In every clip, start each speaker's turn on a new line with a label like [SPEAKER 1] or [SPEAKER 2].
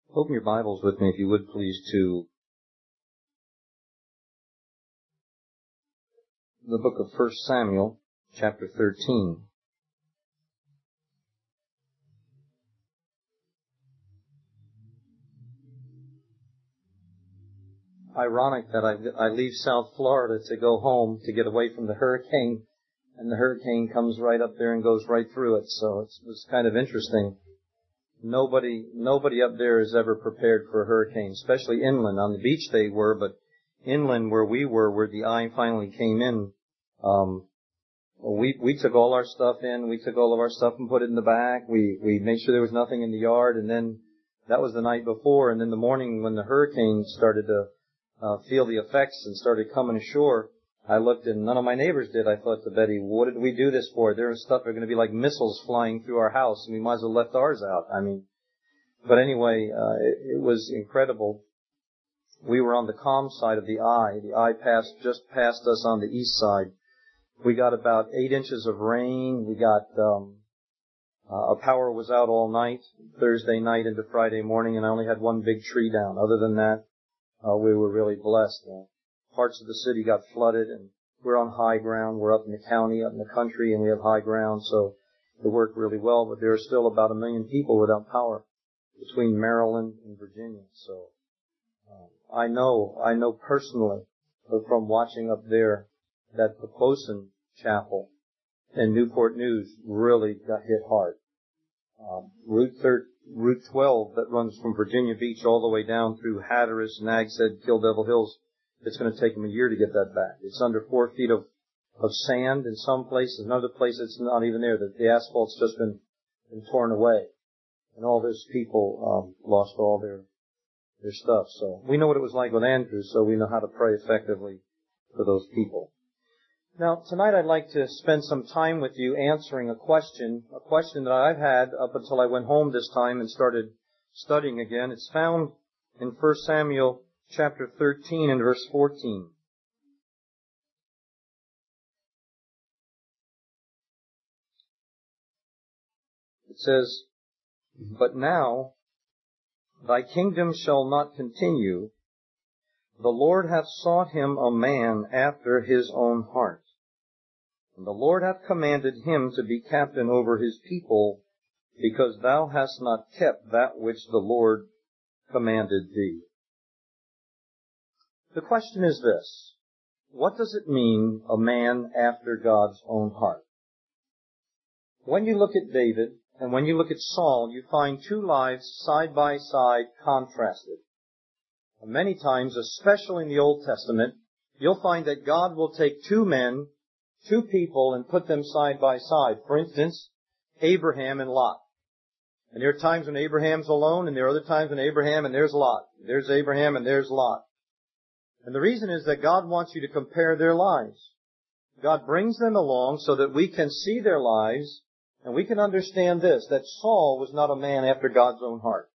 [SPEAKER 1] Open your Bibles with me, if you would, please, to the book of 1 Samuel, chapter 13. Ironic that I leave South Florida to go home to get away from the hurricane, and the hurricane comes right up there and goes right through it, so it was kind of interesting. Nobody up there is ever prepared for a hurricane, especially inland. On the beach they were, but inland where we were, where the eye finally came in, we took all our stuff in. We took all of our stuff and put it in the back. We made sure there was nothing in the yard, and then that was the night before. And in the morning, when the hurricane started to feel the effects and started coming ashore, I looked, and none of my neighbors did. I thought to Betty, what did we do this for? There was stuff that are going to be like missiles flying through our house, and we might as well left ours out. But anyway, it was incredible. We were on the calm side of the eye. The eye just passed us on the east side. We got about 8 inches of rain. We got, our power was out all night, Thursday night into Friday morning, and I only had one big tree down. Other than that, we were really blessed. Parts of the city got flooded, and we're on high ground. We're up in the county, up in the country, and we have high ground, so it worked really well. But there are still about 1 million people without power between Maryland and Virginia. So I know personally from watching up there that the Posen Chapel and Newport News really got hit hard. Route 12 that runs from Virginia Beach all the way down through Hatteras, Nags Head, Kill Devil Hills, it's going to take them a year to get that back. It's under 4 feet of sand in some places. In other places, it's not even there. The asphalt's just been torn away. And all those people lost all their stuff. So we know what it was like with Andrew, so we know how to pray effectively for those people. Now, tonight I'd like to spend some time with you answering a question that I've had up until I went home this time and started studying again. It's found in 1 Samuel chapter 13 and verse 14. It says, "But now thy kingdom shall not continue. The Lord hath sought him a man after his own heart. And the Lord hath commanded him to be captain over his people, because thou hast not kept that which the Lord commanded thee." The question is this: what does it mean, a man after God's own heart? When you look at David and when you look at Saul, you find two lives side by side contrasted. Many times, especially in the Old Testament, you'll find that God will take two men, two people, and put them side by side. For instance, Abraham and Lot. And there are times when Abraham's alone, and there are other times when Abraham and there's Lot. There's Abraham and there's Lot. And the reason is that God wants you to compare their lives. God brings them along so that we can see their lives, and we can understand this, that Saul was not a man after God's own heart.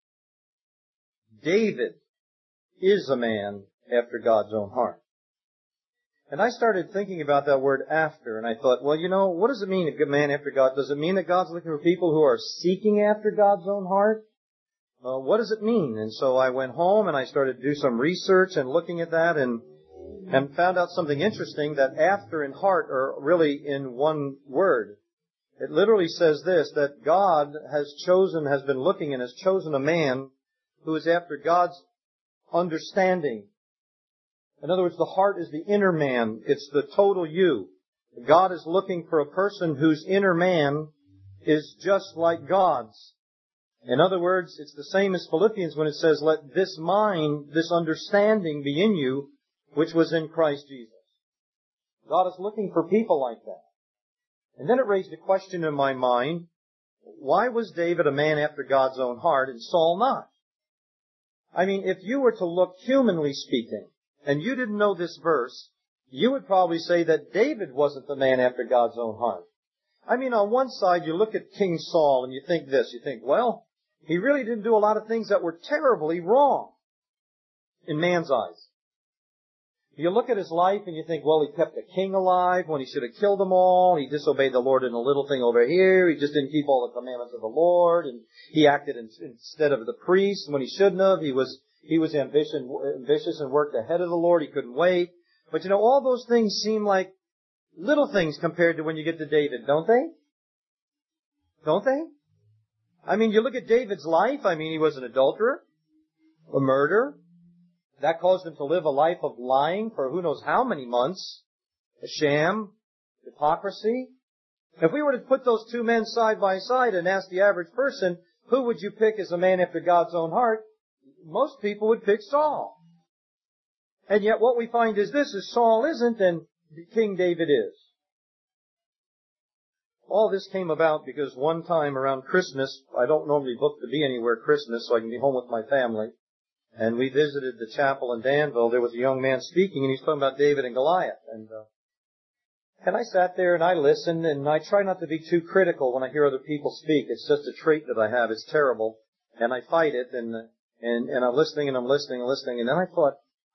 [SPEAKER 1] David is a man after God's own heart. And I started thinking about that word after, and I thought, well, what does it mean, a man after God? Does it mean that God's looking for people who are seeking after God's own heart? What does it mean? And so I went home and I started to do some research and looking at that and found out something interesting, that after and heart are really in one word. It literally says this, that God has been looking and has chosen a man who is after God's understanding. In other words, the heart is the inner man. It's the total you. God is looking for a person whose inner man is just like God's. In other words, it's the same as Philippians when it says, "Let this mind, this understanding be in you, which was in Christ Jesus." God is looking for people like that. And then it raised a question in my mind, why was David a man after God's own heart and Saul not? If you were to look humanly speaking, and you didn't know this verse, you would probably say that David wasn't the man after God's own heart. On one side, you look at King Saul and you think this. You think, well, he really didn't do a lot of things that were terribly wrong in man's eyes. You look at his life and you think, well, he kept the king alive when he should have killed them all. He disobeyed the Lord in a little thing over here. He just didn't keep all the commandments of the Lord. And he acted instead of the priest when he shouldn't have. He was ambitious and worked ahead of the Lord. He couldn't wait. But all those things seem like little things compared to when you get to David, don't they? Don't they? I mean, you look at David's life. I mean, he was an adulterer, a murderer. That caused him to live a life of lying for who knows how many months. A sham, hypocrisy. If we were to put those two men side by side and ask the average person, who would you pick as a man after God's own heart? Most people would pick Saul. And yet what we find is this, is Saul isn't and King David is. All this came about because one time around Christmas, I don't normally book to be anywhere Christmas so I can be home with my family. And we visited the chapel in Danville. There was a young man speaking, and he's talking about David and Goliath. And I sat there and I listened, and I try not to be too critical when I hear other people speak. It's just a trait that I have. It's terrible, and I fight it. And I'm listening, and then I thought,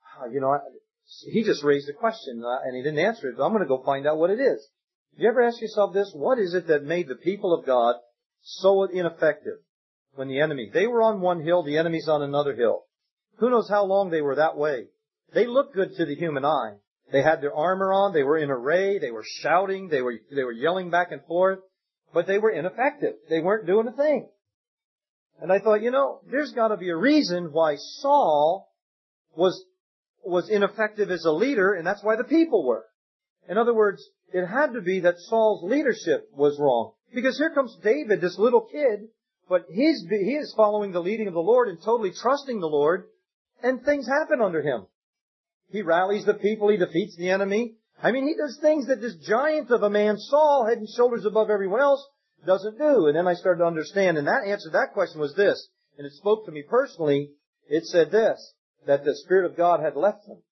[SPEAKER 1] he just raised a question, and he didn't answer it. But I'm going to go find out what it is. Did you ever ask yourself this? What is it that made the people of God so ineffective when they were on one hill, the enemy's on another hill? Who knows how long they were that way? They looked good to the human eye. They had their armor on. They were in array. They were shouting. They were yelling back and forth. But they were ineffective. They weren't doing a thing. And I thought, there's got to be a reason why Saul was ineffective as a leader, and that's why the people were. In other words, it had to be that Saul's leadership was wrong. Because here comes David, this little kid, but he is following the leading of the Lord and totally trusting the Lord. And things happen under him. He rallies the people. He defeats the enemy. I mean, he does things that this giant of a man, Saul, head and shoulders above everyone else, doesn't do. And then I started to understand. And that answer to that question was this. And it spoke to me personally. It said this, that the Spirit of God had left him.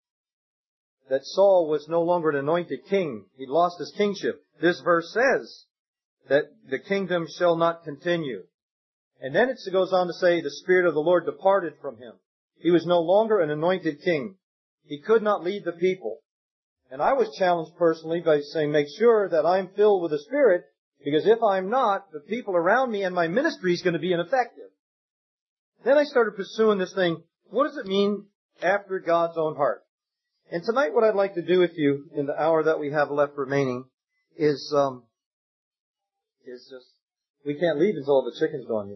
[SPEAKER 1] That Saul was no longer an anointed king. He'd lost his kingship. This verse says that the kingdom shall not continue. And then it goes on to say the Spirit of the Lord departed from him. He was no longer an anointed king. He could not lead the people. And I was challenged personally by saying, make sure that I'm filled with the Spirit, because if I'm not, the people around me and my ministry is going to be ineffective. Then I started pursuing this thing, what does it mean after God's own heart? And tonight what I'd like to do with you in the hour that we have left remaining is just, we can't leave until all the chicken's gone,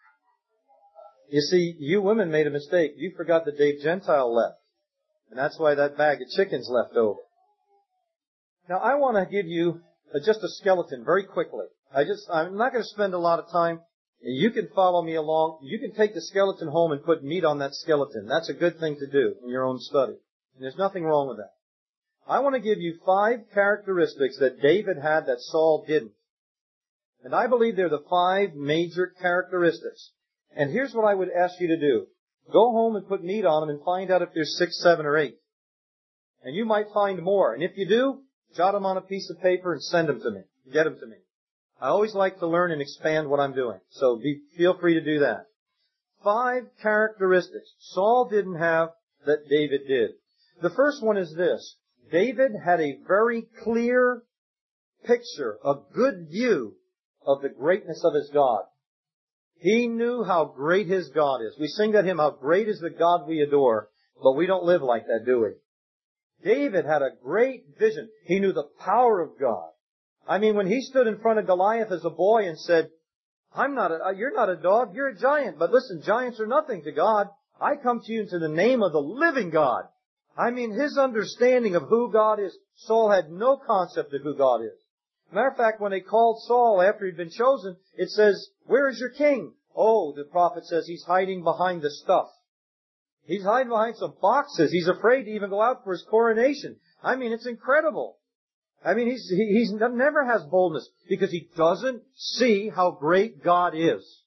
[SPEAKER 1] You see, you women made a mistake. You forgot that Dave Gentile left. And that's why that bag of chicken's left over. Now, I want to give you just a skeleton very quickly. I'm not going to spend a lot of time. You can follow me along. You can take the skeleton home and put meat on that skeleton. That's a good thing to do in your own study. And there's nothing wrong with that. I want to give you 5 characteristics that David had that Saul didn't. And I believe they're the 5 major characteristics. And here's what I would ask you to do. Go home and put meat on them and find out if there's 6, 7, or 8. And you might find more. And if you do, jot them on a piece of paper and send them to me. Get them to me. I always like to learn and expand what I'm doing. So feel free to do that. 5 characteristics Saul didn't have that David did. The first one is this. David had a very clear picture, a good view of the greatness of his God. He knew how great his God is. We sing that hymn, how great is the God we adore, but we don't live like that, do we? David had a great vision. He knew the power of God. I mean, when he stood in front of Goliath as a boy and said, you're not a dog, you're a giant, but listen, giants are nothing to God. I come to you into the name of the living God. I mean, his understanding of who God is, Saul had no concept of who God is. Matter of fact, when they called Saul after he'd been chosen, it says, where is your king? Oh, the prophet says he's hiding behind the stuff. He's hiding behind some boxes. He's afraid to even go out for his coronation. I mean, it's incredible. I mean, he never has boldness because he doesn't see how great God is.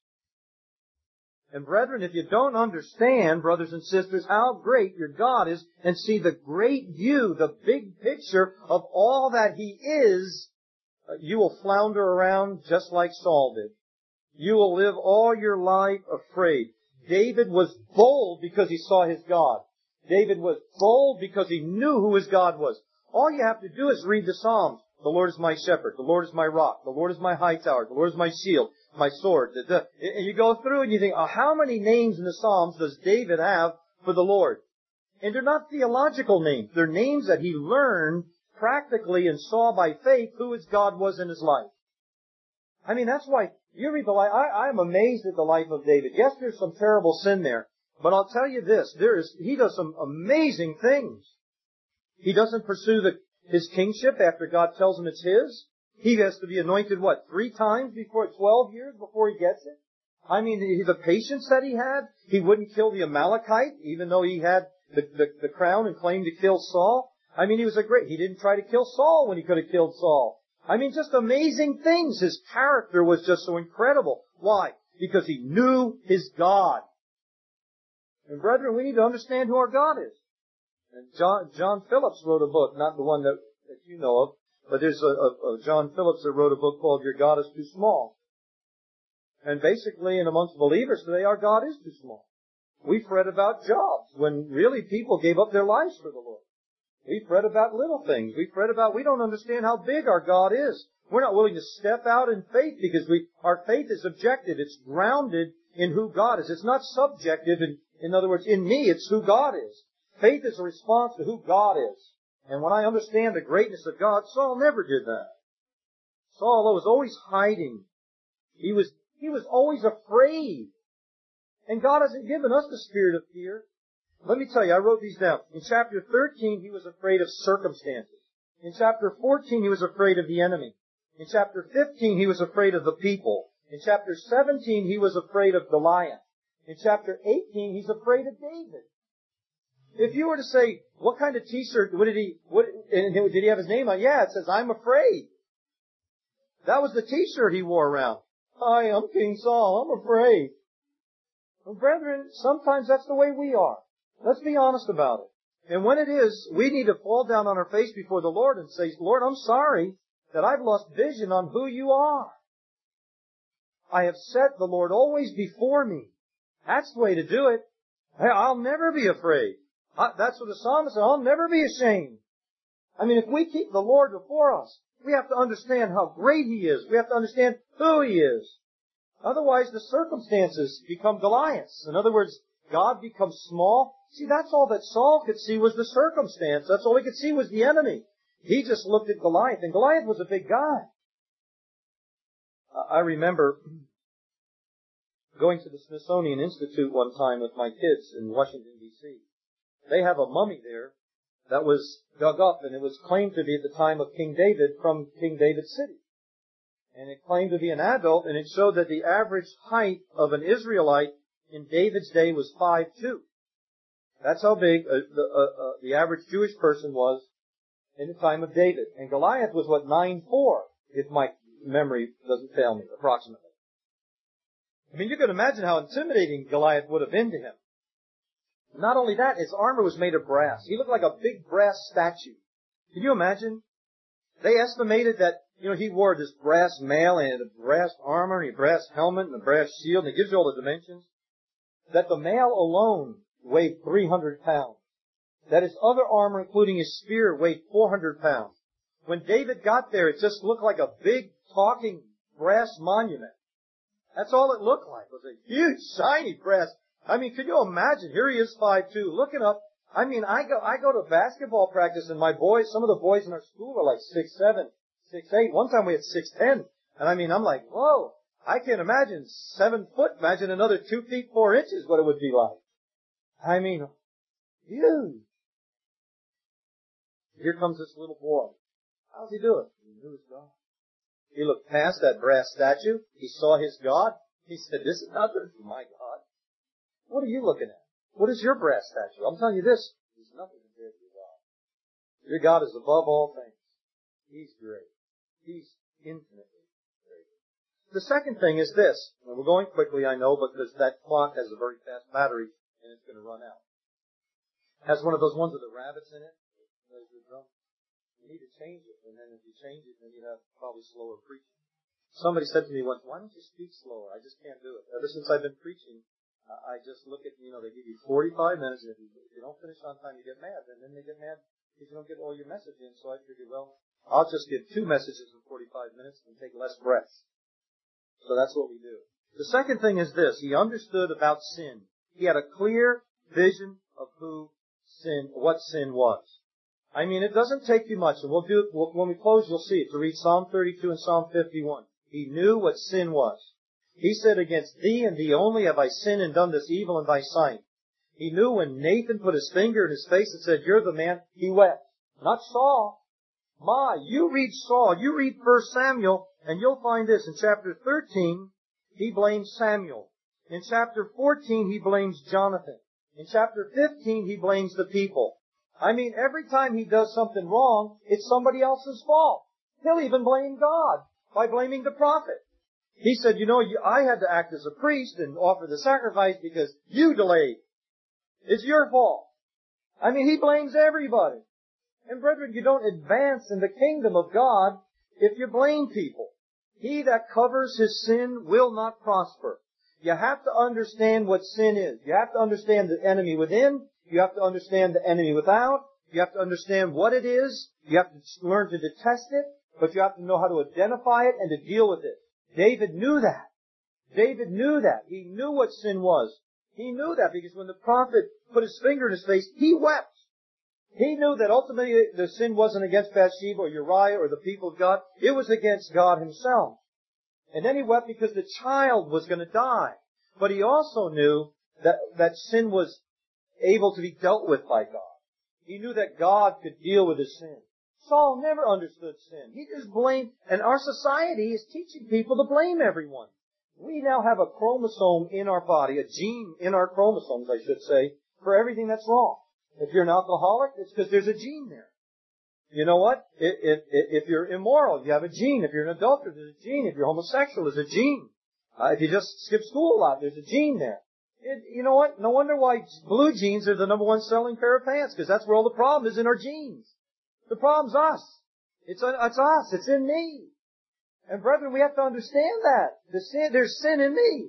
[SPEAKER 1] And brethren, if you don't understand, brothers and sisters, how great your God is and see the great view, the big picture of all that He is, you will flounder around just like Saul did. You will live all your life afraid. David was bold because he saw his God. David was bold because he knew who his God was. All you have to do is read the Psalms. The Lord is my shepherd. The Lord is my rock. The Lord is my high tower. The Lord is my shield, my sword. And you go through and you think, how many names in the Psalms does David have for the Lord? And they're not theological names. They're names that he learned practically and saw by faith who his God was in his life. I mean, that's why you read the life. I'm amazed at the life of David. Yes, there's some terrible sin there. But I'll tell you this, he does some amazing things. He doesn't pursue his kingship after God tells him it's his. He has to be anointed, 3 times before, 12 years before he gets it? I mean, the patience that he had, he wouldn't kill the Amalekite, even though he had the crown and claimed to kill Saul. I mean, he didn't try to kill Saul when he could have killed Saul. I mean, just amazing things. His character was just so incredible. Why? Because he knew his God. And brethren, we need to understand who our God is. And John Phillips wrote a book, not the one that you know of, but there's a John Phillips that wrote a book called Your God is Too Small. And basically, in amongst believers today, our God is too small. We fret about jobs when really people gave up their lives for the Lord. We fret about little things. We don't understand how big our God is. We're not willing to step out in faith because our faith is objective. It's grounded in who God is. It's not subjective. In other words, in me, it's who God is. Faith is a response to who God is. And when I understand the greatness of God, Saul never did that. Saul was always hiding. He was always afraid. And God hasn't given us the spirit of fear. Let me tell you, I wrote these down. In chapter 13, he was afraid of circumstances. In chapter 14, he was afraid of the enemy. In chapter 15, he was afraid of the people. In chapter 17, he was afraid of Goliath. In chapter 18, he's afraid of David. If you were to say, what kind of t-shirt, did he have his name on? Yeah, it says, I'm afraid. That was the t-shirt he wore around. Hi, I'm King Saul, I'm afraid. Well, brethren, sometimes that's the way we are. Let's be honest about it. And when it is, we need to fall down on our face before the Lord and say, Lord, I'm sorry that I've lost vision on who you are. I have set the Lord always before me. That's the way to do it. Hey, I'll never be afraid. That's what the psalmist said, I'll never be ashamed. I mean, if we keep the Lord before us, we have to understand how great He is. We have to understand who He is. Otherwise, the circumstances become Goliaths. In other words, God becomes small. See, that's all that Saul could see was the circumstance. That's all he could see was the enemy. He just looked at Goliath, and Goliath was a big guy. I remember going to the Smithsonian Institute one time with my kids in Washington, D.C. They have a mummy there that was dug up, and it was claimed to be at the time of King David from King David's city. And it claimed to be an adult, and it showed that the average height of an Israelite in David's day was 5'2". That's how big the average Jewish person was in the time of David. And Goliath was, 9'4", if my memory doesn't fail me, approximately. I mean, you can imagine how intimidating Goliath would have been to him. Not only that, his armor was made of brass. He looked like a big brass statue. Can you imagine? They estimated that, he wore this brass mail and a brass armor and a brass helmet and a brass shield, and it gives you all the dimensions. That the mail alone weighed 300 pounds. That his other armor, including his spear, weighed 400 pounds. When David got there, it just looked like a big talking brass monument. That's all it looked like. It was a huge, shiny brass. I mean, could you imagine? Here he is, 5'2", looking up. I mean, I go to basketball practice, and my boys, some of the boys in our school are like 6'7", 6'8". One time we had 6'10". And I mean, I'm like, whoa, I can't imagine 7 foot. Imagine another 2 feet, 4 inches, what it would be like. I mean, huge. Here comes this little boy. How's he doing? He knew his God. He looked past that brass statue. He saw his God. He said, this is nothing for my God. What are you looking at? What is your brass statue? I'm telling you this. He's nothing compared to your God. Your God is above all things. He's great. He's infinitely great. The second thing is this. And we're going quickly, I know, because that clock has a very fast battery and it's going to run out. It has one of those ones with the rabbits in it. You need to change it, and then if you change it, then you have probably slower preaching. Somebody said to me once, why don't you speak slower? I just can't do it. Ever since I've been preaching, I just look at, they give you 45 minutes, and if you don't finish on time, you get mad. And then they get mad if you don't get all your message in. So I figured, well, I'll just give 2 messages in 45 minutes and take less breaths. So that's what we do. The second thing is this. He understood about sin. He had a clear vision of what sin was. I mean, it doesn't take you much, and when we close, you'll see it, to read Psalm 32 and Psalm 51. He knew what sin was. He said, against thee and thee only have I sinned and done this evil in thy sight. He knew when Nathan put his finger in his face and said, you're the man, he wept. Not Saul. You read Saul, you read 1 Samuel, and you'll find this. In chapter 13, he blames Samuel. In chapter 14, he blames Jonathan. In chapter 15, he blames the people. I mean, every time he does something wrong, it's somebody else's fault. He'll even blame God by blaming the prophet. He said, I had to act as a priest and offer the sacrifice because you delayed. It's your fault. I mean, he blames everybody. And brethren, you don't advance in the kingdom of God if you blame people. He that covers his sin will not prosper. You have to understand what sin is. You have to understand the enemy within. You have to understand the enemy without. You have to understand what it is. You have to learn to detest it. But you have to know how to identify it and to deal with it. David knew that. David knew that. He knew what sin was. He knew that because when the prophet put his finger in his face, he wept. He knew that ultimately the sin wasn't against Bathsheba or Uriah or the people of God. It was against God himself. And then he wept because the child was going to die. But he also knew that sin was able to be dealt with by God. He knew that God could deal with his sin. Saul never understood sin. He just blamed, and our society is teaching people to blame everyone. We now have a chromosome in our body, a gene in our chromosomes, I should say, for everything that's wrong. If you're an alcoholic, it's because there's a gene there. You know what? If you're immoral, you have a gene. If you're an adulterer, there's a gene. If you're homosexual, there's a gene. If you just skip school a lot, there's a gene there. You know what? No wonder why blue jeans are the number one selling pair of pants, because that's where all the problem is, in our genes. The problem's us. It's us. It's in me. And brethren, we have to understand that. There's sin in me.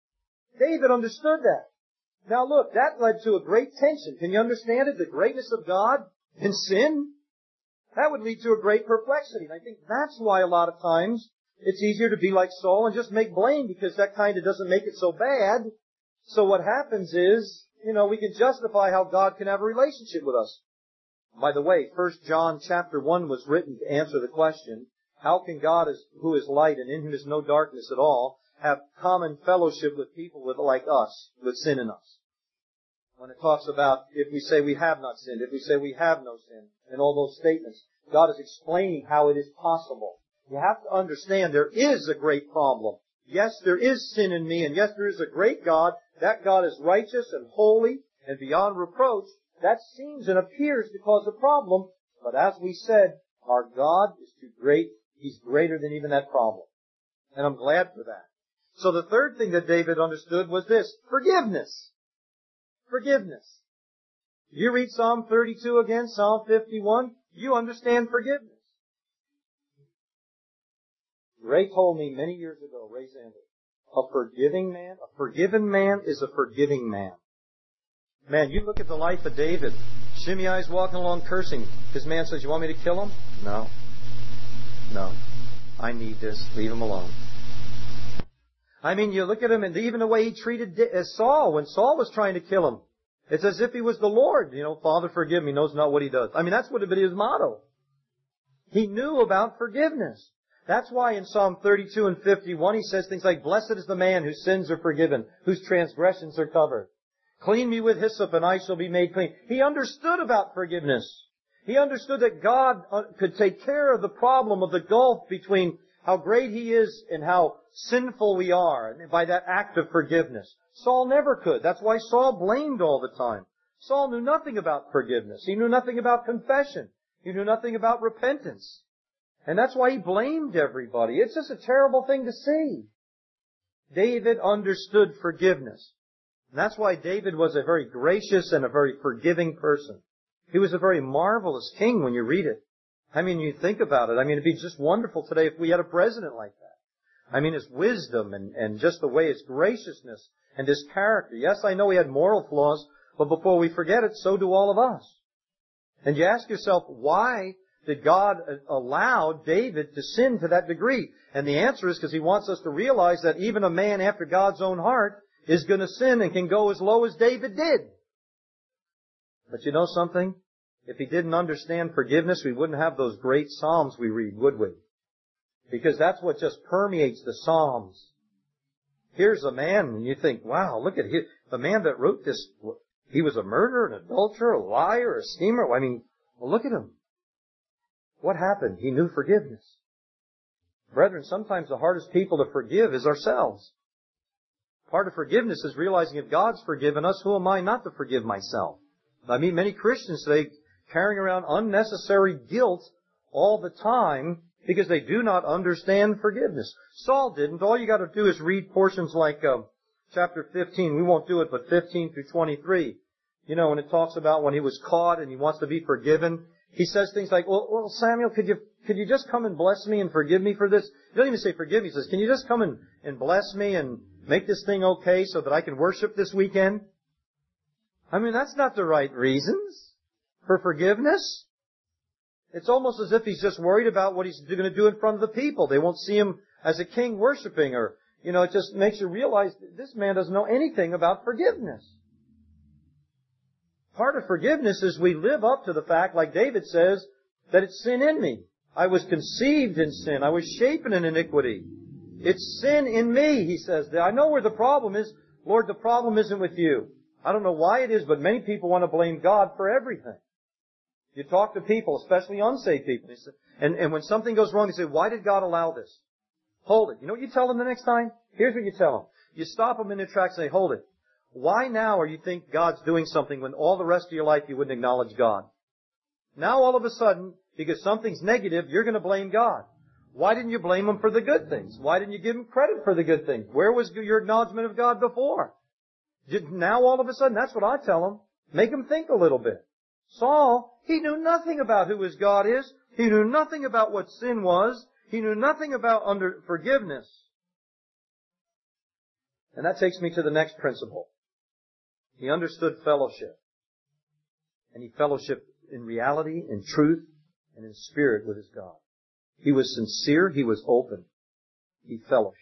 [SPEAKER 1] David understood that. Now look, that led to a great tension. Can you understand it? The greatness of God and sin? That would lead to a great perplexity. And I think that's why a lot of times it's easier to be like Saul and just make blame, because that kind of doesn't make it so bad. So what happens is, we can justify how God can have a relationship with us. By the way, 1 John chapter 1 was written to answer the question, how can God, who is light and in whom is no darkness at all, have common fellowship with people like us, with sin in us? When it talks about if we say we have not sinned, if we say we have no sin, and all those statements, God is explaining how it is possible. You have to understand there is a great problem. Yes, there is sin in me, and yes, there is a great God. That God is righteous and holy and beyond reproach. That seems and appears to cause a problem, but as we said, our God is too great. He's greater than even that problem. And I'm glad for that. So the third thing that David understood was this: forgiveness. Forgiveness. You read Psalm 32 again, Psalm 51, you understand forgiveness. Ray told me many years ago, Ray Zander, a forgiven man is a forgiving man. Man, you look at the life of David. Shimei's walking along cursing. His man says, you want me to kill him? No. I need this. Leave him alone. I mean, you look at him, and even the way he treated Saul, when Saul was trying to kill him, it's as if he was the Lord. Father, forgive me, knows not what he does. I mean, that's what would be his motto. He knew about forgiveness. That's why in Psalm 32 and 51 he says things like, blessed is the man whose sins are forgiven, whose transgressions are covered. Clean me with hyssop and I shall be made clean. He understood about forgiveness. He understood that God could take care of the problem of the gulf between how great He is and how sinful we are by that act of forgiveness. Saul never could. That's why Saul blamed all the time. Saul knew nothing about forgiveness. He knew nothing about confession. He knew nothing about repentance. And that's why he blamed everybody. It's just a terrible thing to see. David understood forgiveness. And that's why David was a very gracious and a very forgiving person. He was a very marvelous king when you read it. I mean, you think about it. I mean, it'd be just wonderful today if we had a president like that. I mean, His wisdom and just the way His graciousness and His character. Yes, I know He had moral flaws, but before we forget it, so do all of us. And you ask yourself, why did God allow David to sin to that degree? And the answer is because He wants us to realize that even a man after God's own heart is going to sin and can go as low as David did. But you know something? If he didn't understand forgiveness, we wouldn't have those great Psalms we read, would we? Because that's what just permeates the Psalms. Here's a man, and you think, wow, look at the man that wrote this. He was a murderer, an adulterer, a liar, a schemer. I mean, well, look at him. What happened? He knew forgiveness. Brethren, sometimes the hardest people to forgive is ourselves. Part of forgiveness is realizing if God's forgiven us, who am I not to forgive myself? I mean, many Christians today carrying around unnecessary guilt all the time because they do not understand forgiveness. Saul didn't. All you got to do is read portions like chapter 15. We won't do it, but 15 through 23. You know, when it talks about when he was caught and he wants to be forgiven, he says things like, well, Samuel, could you just come and bless me and forgive me for this? He doesn't even say forgive me. He says, can you just come and bless me and make this thing okay so that I can worship this weekend? I mean, that's not the right reasons for forgiveness. It's almost as if he's just worried about what he's going to do in front of the people. They won't see him as a king worshiping, or, you know, it just makes you realize this man doesn't know anything about forgiveness. Part of forgiveness is we live up to the fact, like David says, that it's sin in me. I was conceived in sin. I was shapen in iniquity. It's sin in me, he says. I know where the problem is. Lord, the problem isn't with you. I don't know why it is, but many people want to blame God for everything. You talk to people, especially unsaved people, and when something goes wrong, they say, why did God allow this? Hold it. You know what you tell them the next time? Here's what you tell them. You stop them in their tracks and say, hold it. Why now are you think God's doing something when all the rest of your life you wouldn't acknowledge God? Now all of a sudden, because something's negative, you're going to blame God. Why didn't you blame Him for the good things? Why didn't you give Him credit for the good things? Where was your acknowledgement of God before? Now all of a sudden, that's what I tell them. Make them think a little bit. Saul, he knew nothing about who his God is. He knew nothing about what sin was. He knew nothing about forgiveness. And that takes me to the next principle. He understood fellowship. And he fellowshiped in reality, in truth, and in spirit with his God. He was sincere. He was open. He fellowshiped.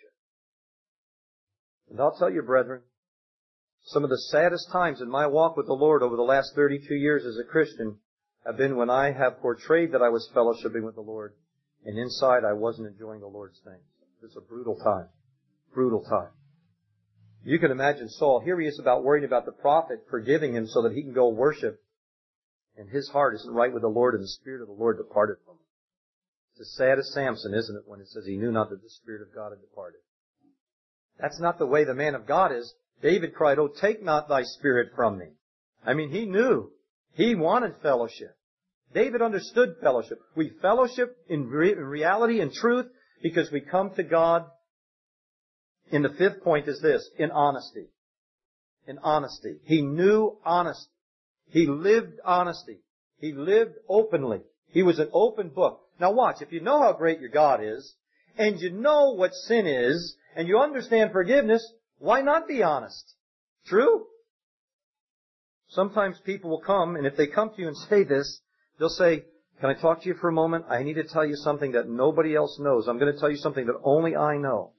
[SPEAKER 1] And I'll tell you, brethren, some of the saddest times in my walk with the Lord over the last 32 years as a Christian have been when I have portrayed that I was fellowshipping with the Lord, and inside I wasn't enjoying the Lord's things. It's a brutal time. Brutal time. You can imagine Saul. Here he is worried about the prophet forgiving him so that he can go worship, and his heart isn't right with the Lord, and the Spirit of the Lord departed from him. It's as sad as Samson, isn't it, when it says he knew not that the Spirit of God had departed. That's not the way the man of God is. David cried, oh, take not thy spirit from me. I mean, he knew. He wanted fellowship. David understood fellowship. We fellowship in reality and truth because we come to God. And the fifth point is this, in honesty. In honesty. He knew honesty. He lived honesty. He lived openly. He was an open book. Now watch, if you know how great your God is, and you know what sin is, and you understand forgiveness, why not be honest? True? Sometimes people will come, and if they come to you and say this, they'll say, can I talk to you for a moment? I need to tell you something that nobody else knows. I'm going to tell you something that only I know.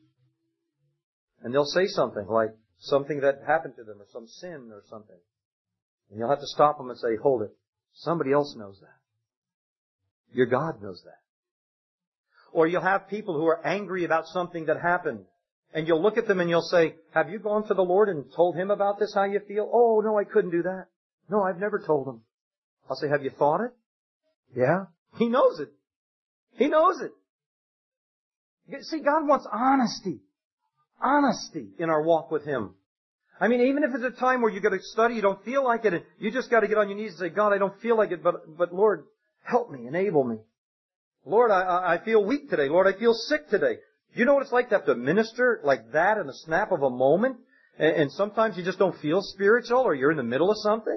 [SPEAKER 1] And they'll say something like something that happened to them or some sin or something. And you'll have to stop them and say, hold it. Somebody else knows that. Your God knows that. Or you'll have people who are angry about something that happened. And you'll look at them and you'll say, have you gone to the Lord and told Him about this, how you feel? Oh, no, I couldn't do that. No, I've never told Him. I'll say, have you thought it? Yeah. He knows it. He knows it. See, God wants honesty. Honesty in our walk with Him. I mean, even if it's a time where you've got to study, you don't feel like it, and you just got to get on your knees and say, God, I don't feel like it, but Lord, help me, enable me. Lord, I feel weak today. Lord, I feel sick today. Do you know what it's like to have to minister like that in the snap of a moment? And sometimes you just don't feel spiritual, or you're in the middle of something.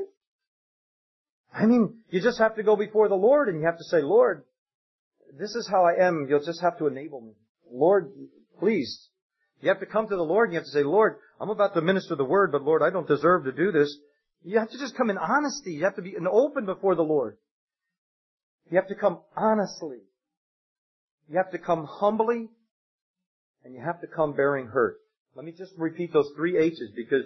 [SPEAKER 1] I mean, you just have to go before the Lord and you have to say, Lord, this is how I am. You'll just have to enable me. Lord, pleased. You have to come to the Lord and you have to say, Lord, I'm about to minister the Word, but Lord, I don't deserve to do this. You have to just come in honesty. You have to be open before the Lord. You have to come honestly. You have to come humbly. And you have to come bearing hurt. Let me just repeat those 3 H's because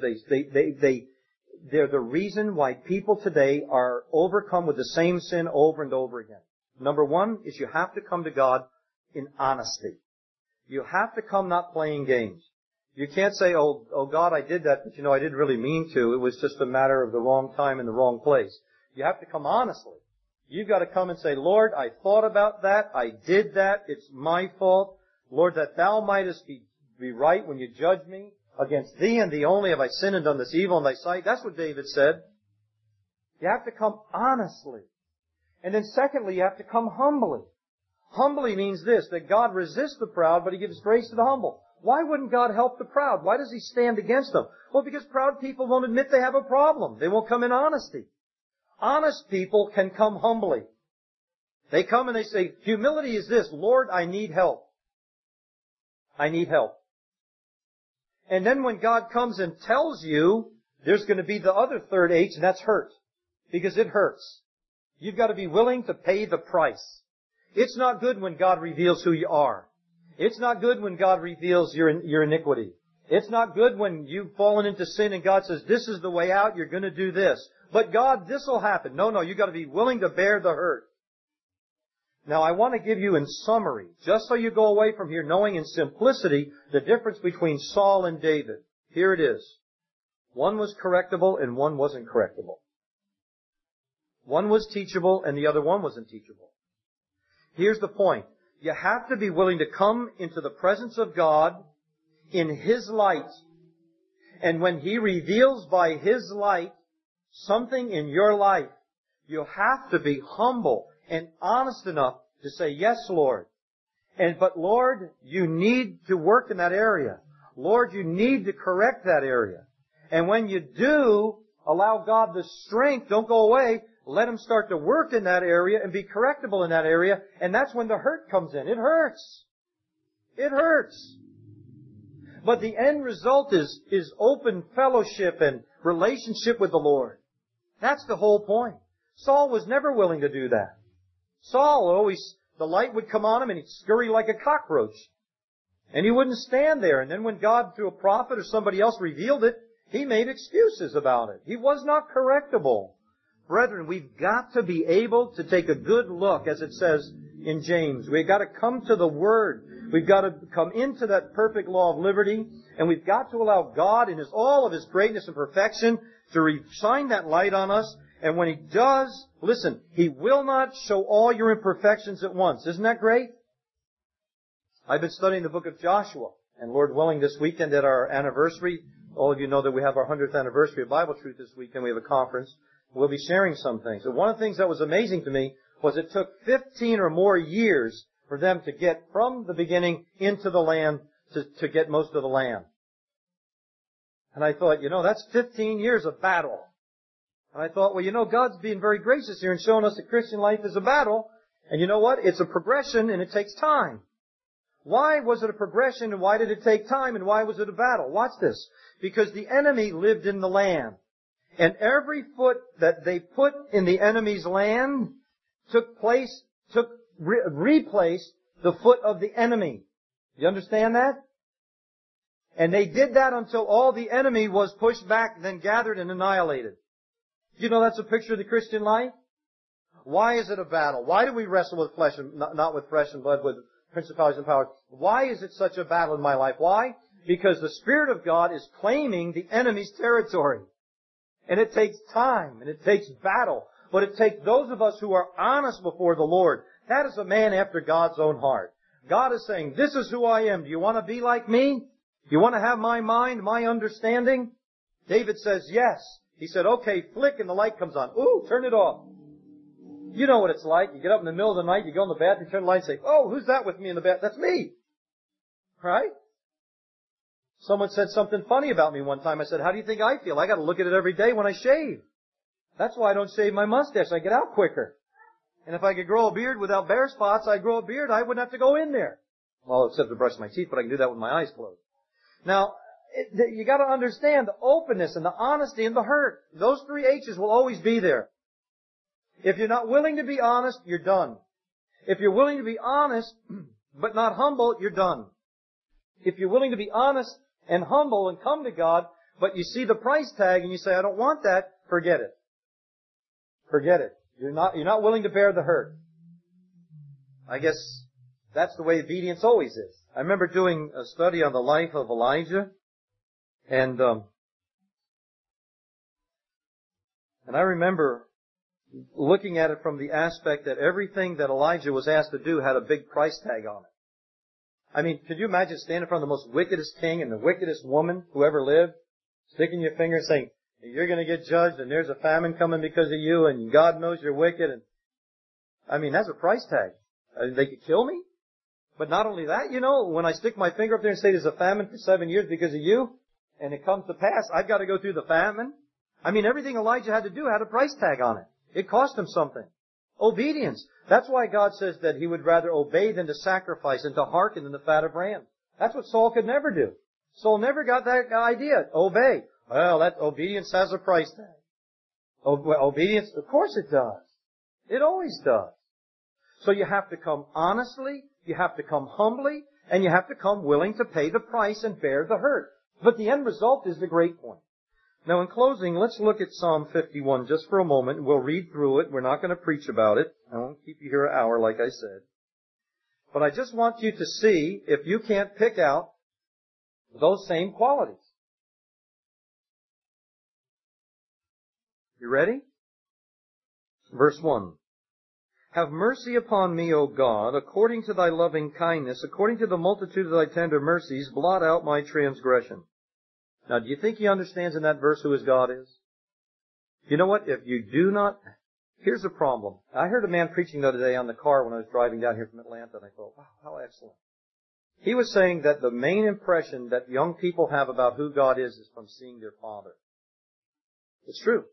[SPEAKER 1] they're the reason why people today are overcome with the same sin over and over again. Number 1 is you have to come to God in honesty. You have to come not playing games. You can't say, oh God, I did that, but I didn't really mean to. It was just a matter of the wrong time and the wrong place. You have to come honestly. You've got to come and say, Lord, I thought about that. I did that. It's my fault. Lord, that thou mightest be right when you judge me. Against thee and thee only have I sinned and done this evil in thy sight. That's what David said. You have to come honestly. And then secondly, you have to come humbly. Humbly means this, that God resists the proud, but He gives grace to the humble. Why wouldn't God help the proud? Why does He stand against them? Well, because proud people won't admit they have a problem. They won't come in honesty. Honest people can come humbly. They come and they say, humility is this, Lord, I need help. I need help. And then when God comes and tells you, there's going to be the other third H, and that's hurt. Because it hurts. You've got to be willing to pay the price. It's not good when God reveals who you are. It's not good when God reveals your iniquity. It's not good when you've fallen into sin and God says, this is the way out, you're going to do this. But God, this will happen. No, you've got to be willing to bear the hurt. Now I want to give you in summary, just so you go away from here knowing in simplicity the difference between Saul and David. Here it is. One was correctable and one wasn't correctable. One was teachable and the other one wasn't teachable. Here's the point. You have to be willing to come into the presence of God in His light. And when He reveals by His light something in your life, you have to be humble and honest enough to say, yes, Lord. But Lord, you need to work in that area. Lord, you need to correct that area. And when you do, allow God the strength, don't go away, let Him start to work in that area and be correctable in that area. And that's when the hurt comes in. It hurts. It hurts. But the end result is open fellowship and relationship with the Lord. That's the whole point. Saul was never willing to do that. Saul always, the light would come on him and he'd scurry like a cockroach. And he wouldn't stand there. And then when God, through a prophet or somebody else, revealed it, he made excuses about it. He was not correctable. Brethren, we've got to be able to take a good look, as it says in James. We've got to come to the Word. We've got to come into that perfect law of liberty. And we've got to allow God in all of His greatness and perfection to shine that light on us. And when He does, listen, He will not show all your imperfections at once. Isn't that great? I've been studying the book of Joshua. And Lord willing, this weekend at our anniversary, all of you know that we have our 100th anniversary of Bible Truth this weekend. We have a conference. We'll be sharing some things. And one of the things that was amazing to me was it took 15 or more years for them to get from the beginning into the land to get most of the land. And I thought, that's 15 years of battle. And I thought, God's being very gracious here and showing us that Christian life is a battle. And you know what? It's a progression and it takes time. Why was it a progression and why did it take time and why was it a battle? Watch this. Because the enemy lived in the land. And every foot that they put in the enemy's land replaced the foot of the enemy. You understand that? And they did that until all the enemy was pushed back, then gathered and annihilated. You know that's a picture of the Christian life? Why is it a battle? Why do we wrestle with flesh and not with flesh and blood, with principalities and powers? Why is it such a battle in my life? Why? Because the Spirit of God is claiming the enemy's territory. And it takes time, and it takes battle. But it takes those of us who are honest before the Lord. That is a man after God's own heart. God is saying, this is who I am. Do you want to be like me? Do you want to have my mind, my understanding? David says, yes. He said, okay, flick, and the light comes on. Ooh, turn it off. You know what it's like. You get up in the middle of the night, you go in the bathroom, turn the light and say, oh, who's that with me in the bath? That's me. Right? Someone said something funny about me one time. I said, how do you think I feel? I got to look at it every day when I shave. That's why I don't shave my mustache. I get out quicker. And if I could grow a beard without bare spots, I'd grow a beard. I wouldn't have to go in there. Well, except to brush my teeth, but I can do that with my eyes closed. Now, you got to understand the openness and the honesty and the hurt. Those three H's will always be there. If you're not willing to be honest, you're done. If you're willing to be honest, but not humble, you're done. If you're willing to be honest and humble and come to God, but you see the price tag and you say, I don't want that, forget it. Forget it. You're not willing to bear the hurt. I guess that's the way obedience always is. I remember doing a study on the life of Elijah, and I remember looking at it from the aspect that everything that Elijah was asked to do had a big price tag on it. I mean, could you imagine standing in front of the most wickedest king and the wickedest woman who ever lived, sticking your finger and saying, you're going to get judged and there's a famine coming because of you and God knows you're wicked. And I mean, that's a price tag. They could kill me. But not only that, when I stick my finger up there and say there's a famine for 7 years because of you, and it comes to pass, I've got to go through the famine. I mean, everything Elijah had to do had a price tag on it. It cost him something. Obedience. That's why God says that He would rather obey than to sacrifice and to hearken than the fat of rams. That's what Saul could never do. Saul never got that idea. Obey. Well, that obedience has a price tag. Obedience, of course it does. It always does. So you have to come honestly, you have to come humbly, and you have to come willing to pay the price and bear the hurt. But the end result is the great point. Now in closing, let's look at Psalm 51 just for a moment. We'll read through it. We're not going to preach about it. I won't keep you here an hour like I said. But I just want you to see if you can't pick out those same qualities. You ready? Verse 1. Have mercy upon me, O God, according to thy loving kindness, according to the multitude of thy tender mercies, blot out my transgression. Now, do you think he understands in that verse who his God is? You know what? If you do not, here's the problem. I heard a man preaching the other day on the car when I was driving down here from Atlanta, and I thought, wow, how excellent. He was saying that the main impression that young people have about who God is from seeing their father. It's true.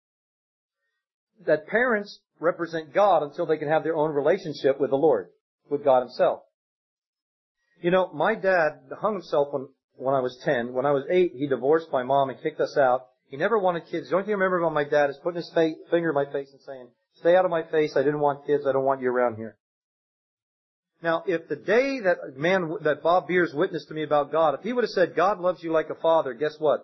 [SPEAKER 1] That parents represent God until they can have their own relationship with the Lord, with God Himself. My dad hung himself when I was 10. When I was 8, he divorced my mom and kicked us out. He never wanted kids. The only thing I remember about my dad is putting his finger in my face and saying, stay out of my face, I didn't want kids, I don't want you around here. Now, if the day that Bob Beers witnessed to me about God, if he would have said, God loves you like a father, guess what?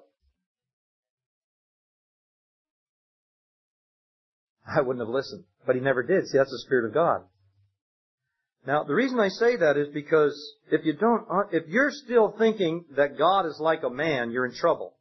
[SPEAKER 1] I wouldn't have listened. But he never did. See, that's the Spirit of God. Now, the reason I say that is because if you're still thinking that God is like a man, you're in trouble.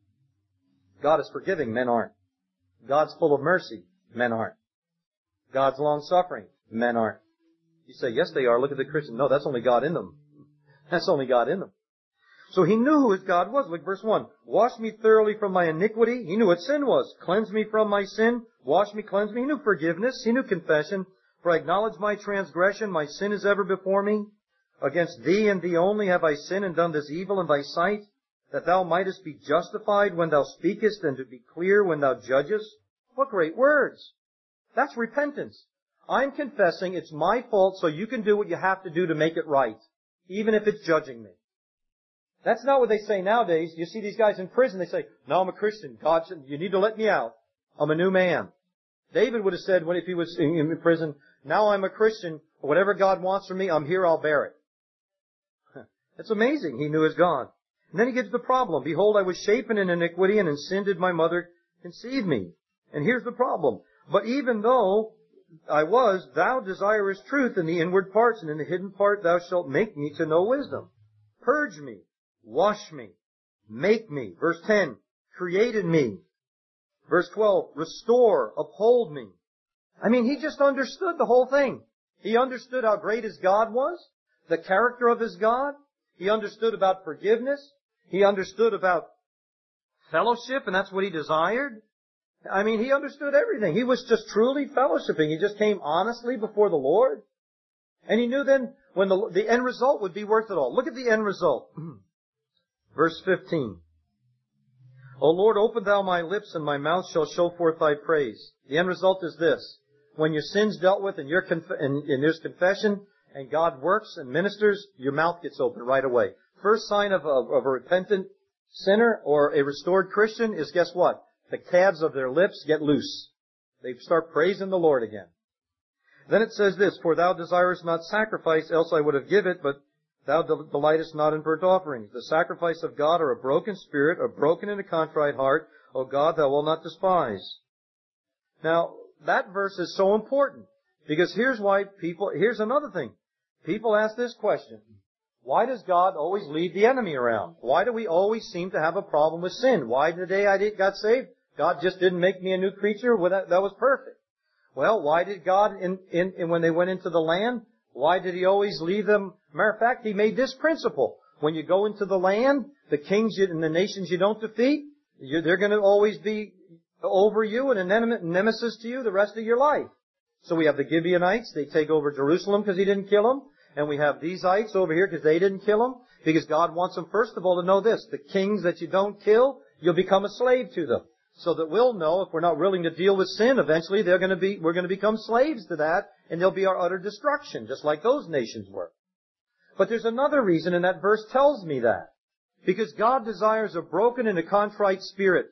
[SPEAKER 1] God is forgiving, men aren't. God's full of mercy, men aren't. God's long-suffering, men aren't. You say, yes, they are. Look at the Christians. No, that's only God in them. That's only God in them. So he knew who his God was. Look, verse 1. Wash me thoroughly from my iniquity. He knew what sin was. Cleanse me from my sin. Wash me, cleanse me. He knew forgiveness. He knew confession. For I acknowledge my transgression. My sin is ever before me. Against thee and thee only have I sinned and done this evil in thy sight, that thou mightest be justified when thou speakest and to be clear when thou judgest. What great words. That's repentance. I'm confessing it's my fault so you can do what you have to do to make it right, even if it's judging me. That's not what they say nowadays. You see these guys in prison, they say, no, I'm a Christian. God, you need to let me out. I'm a new man. David would have said, if he was in prison, now I'm a Christian. Whatever God wants from me, I'm here, I'll bear it. It's amazing. He knew his God. And then he gets the problem. Behold, I was shapen in iniquity, and in sin did my mother conceive me. And here's the problem. But even though thou desirest truth in the inward parts, and in the hidden part thou shalt make me to know wisdom. Purge me. Wash me. Make me. Verse 10. Create in me. Verse 12. Restore. Uphold me. I mean, he just understood the whole thing. He understood how great his God was. The character of his God. He understood about forgiveness. He understood about fellowship, and that's what he desired. I mean, he understood everything. He was just truly fellowshipping. He just came honestly before the Lord. And he knew then when the end result would be worth it all. Look at the end result. Verse 15. O Lord, open thou my lips, and my mouth shall show forth thy praise. The end result is this. When your sin's dealt with and there's confession, and God works and ministers, your mouth gets open right away. First sign of a repentant sinner or a restored Christian is, guess what? The calves of their lips get loose. They start praising the Lord again. Then it says this, for thou desirest not sacrifice, else I would have given it, but thou delightest not in burnt offerings. The sacrifice of God are a broken spirit, a broken and a contrite heart. O God, thou wilt not despise. Now, that verse is so important, because here's another thing. People ask this question. Why does God always leave the enemy around? Why do we always seem to have a problem with sin? Why the day I got saved, God just didn't make me a new creature? Well, that was perfect. Well, why did God, when they went into the land, why did He always leave them? Matter of fact, He made this principle. When you go into the land, the kings and the nations you don't defeat, they're going to always be over you and a nemesis to you the rest of your life. So we have the Gibeonites. They take over Jerusalem because He didn't kill them. And we have these ites over here because they didn't kill them. Because God wants them, first of all, to know this. The kings that you don't kill, you'll become a slave to them. So that we'll know if we're not willing to deal with sin, eventually we're going to become slaves to that, and they'll be our utter destruction, just like those nations were. But there's another reason, and that verse tells me that. Because God desires a broken and a contrite spirit.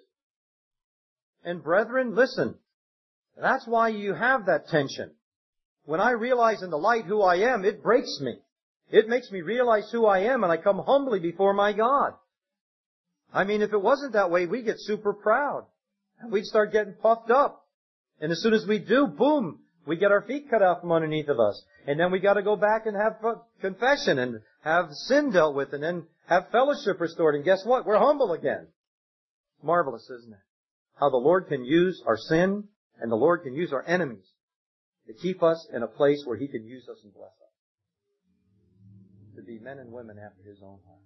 [SPEAKER 1] And brethren, listen, that's why you have that tension. When I realize in the light who I am, it breaks me. It makes me realize who I am, and I come humbly before my God. I mean, if it wasn't that way, we'd get super proud. And we'd start getting puffed up. And as soon as we do, boom, we get our feet cut out from underneath of us. And then we got to go back and have confession and have sin dealt with and then have fellowship restored. And guess what? We're humble again. Marvelous, isn't it? How the Lord can use our sin and the Lord can use our enemies to keep us in a place where He can use us and bless us. To be men and women after His own heart.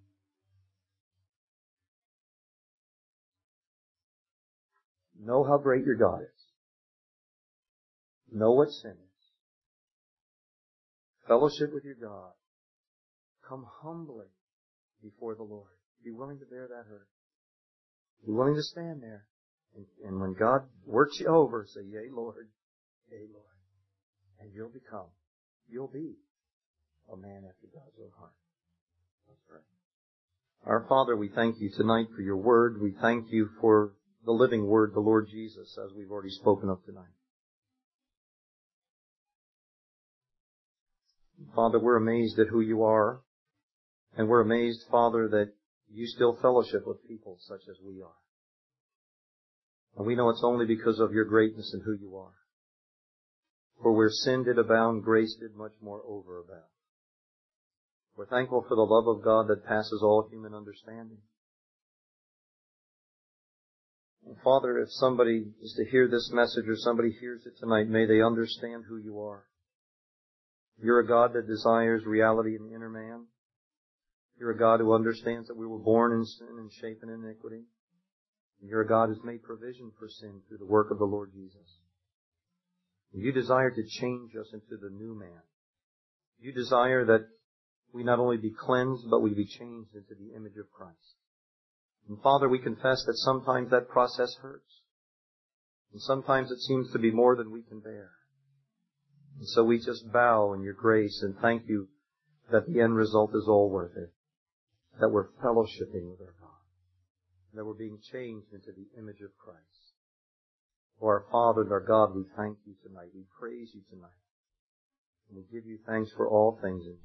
[SPEAKER 1] Know how great your God is. Know what sin is. Fellowship with your God. Come humbly before the Lord. Be willing to bear that hurt. Be willing to stand there. And when God works you over, say, yea, Lord. Yea, Lord. And you'll be a man after God's own heart. Let's pray. Our Father, we thank You tonight for Your Word. We thank You for the living Word, the Lord Jesus, as we've already spoken of tonight. Father, we're amazed at who You are. And we're amazed, Father, that You still fellowship with people such as we are. And we know it's only because of Your greatness and who You are. For where sin did abound, grace did much more overabound. We're thankful for the love of God that passes all human understanding. And Father, if somebody is to hear this message or somebody hears it tonight, may they understand who You are. You're a God that desires reality in the inner man. You're a God who understands that we were born in sin and shapen in iniquity. And You're a God who's made provision for sin through the work of the Lord Jesus. And You desire to change us into the new man. You desire that we not only be cleansed, but we be changed into the image of Christ. And Father, we confess that sometimes that process hurts. And sometimes it seems to be more than we can bear. And so we just bow in Your grace and thank You that the end result is all worth it. That we're fellowshipping with our God. That we're being changed into the image of Christ. Oh, our Father and our God, we thank You tonight. We praise You tonight. And we give You thanks for all things.